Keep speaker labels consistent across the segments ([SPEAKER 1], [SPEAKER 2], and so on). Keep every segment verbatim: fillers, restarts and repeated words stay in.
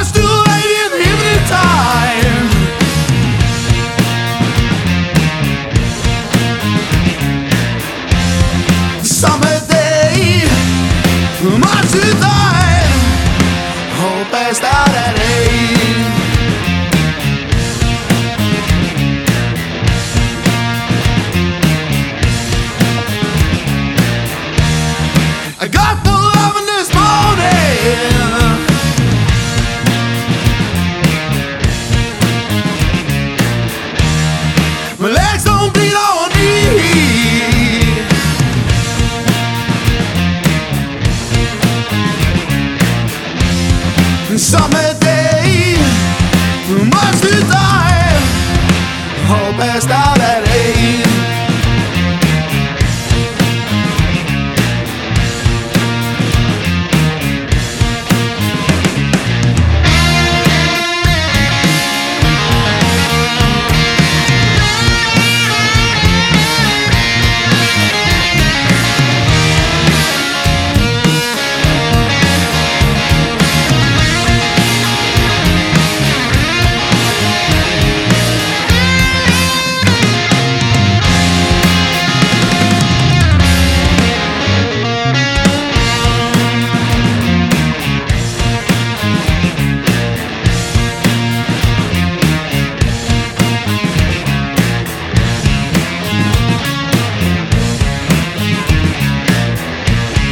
[SPEAKER 1] it's too late in the evening time. Summer day, much too tired. Hope passed out at eight. I got the loving this morning. My legs don't bleed on me. Summer day, much too tired. All passed out at eight.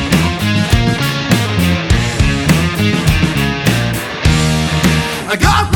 [SPEAKER 1] I got